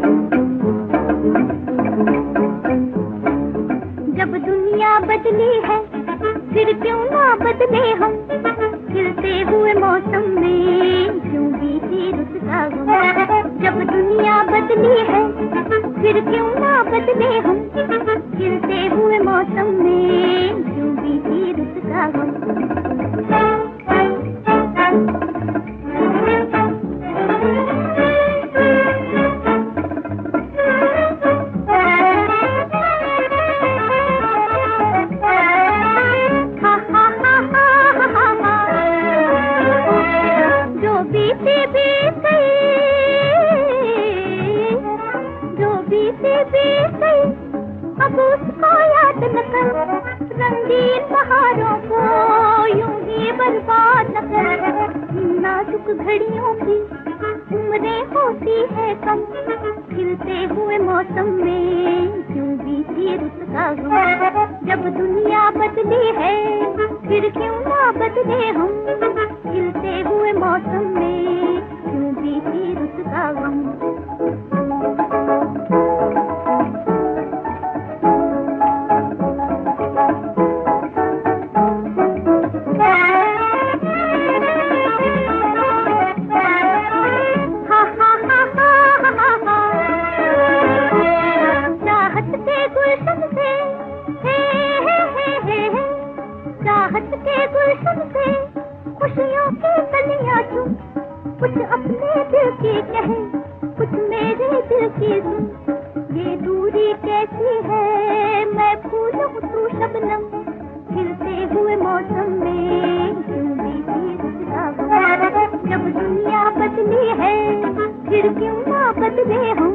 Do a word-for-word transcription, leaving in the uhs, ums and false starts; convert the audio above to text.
जब दुनिया बदली है फिर क्यों ना बदले हम, खिलते हुए मौसम में क्यों बीती रुत का गम। जब दुनिया बदली है फिर क्यों ना बदले हम, खिलते हुए मौसम में क्यों बीती रुत का गम। अब उसको याद न कर, रंगीन बहारों को यूं ही बर्बाद न कर। नाजुक घड़ियों की उम्रें होती है कम, खिलते हुए मौसम में क्यों बीती रुत का गम। जब दुनिया बदली है फिर क्यों ना बदले हम, खिलते हुए मौसम में क्यों बीती रुत का गम। चाहत के गुलशन से खुशियों की कलियां चुन, कुछ अपने दिल की कहे कुछ मेरे दिल की सुन। ये दूरी कैसी है मैं फूल हूँ तू शबनम, खिलते हुए मौसम में क्यों बीती रुत का गम। जब दुनिया बदली है फिर क्यों ना बदले हम,